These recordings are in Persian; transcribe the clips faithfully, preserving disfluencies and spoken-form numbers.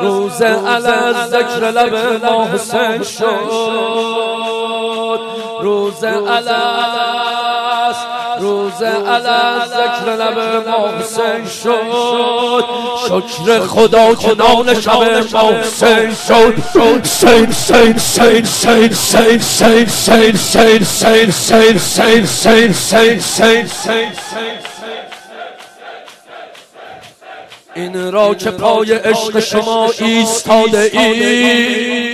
روز علی ذکر لب ما حسین شد، روز علی روز علی ذکر لب ما حسین شد، شکر خدا که نان شب ما حسین شد. حسین حسین حسین حسین حسین حسین حسین حسین حسین حسین حسین حسین حسین. این را که پای عشق شما ایستاده ای،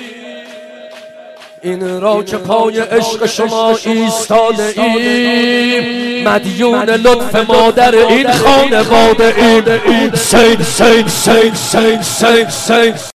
این را که پای عشق شما ایستاده ایم، مدیون لطف مادر این خانواده ایم. حسین حسین حسین حسین حسین